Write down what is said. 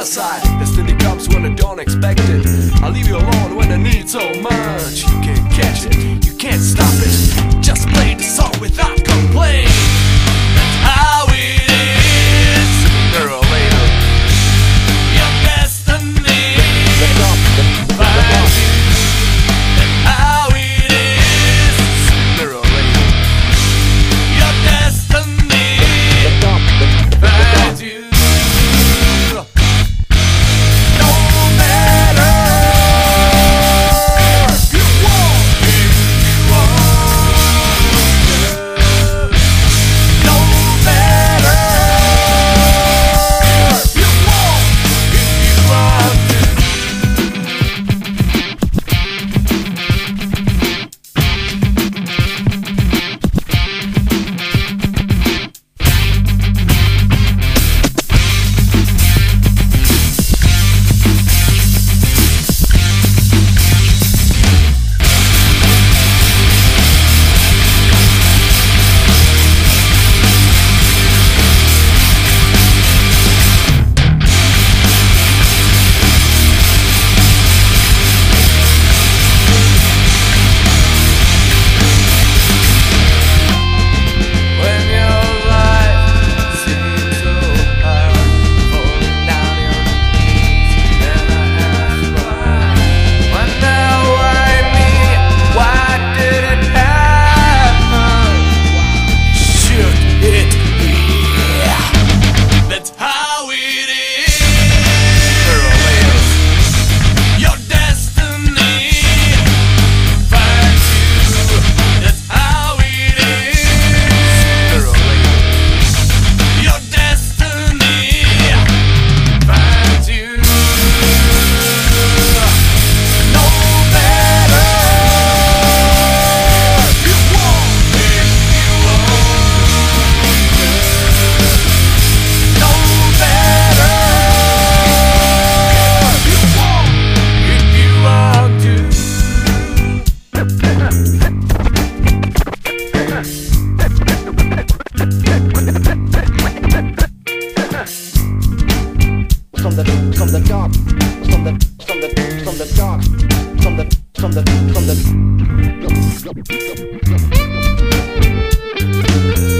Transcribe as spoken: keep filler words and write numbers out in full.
side. Destiny comes when I don't expect it. I'll leave you alone when I need so much. You can't catch it, you can't stop it. Just play the song without complaint. That's how it is. Sooner or later, your destiny finds you. That's how it is. Sooner or later, your destiny finds you. From the from the dark, from the from the from the dark, from the from the from the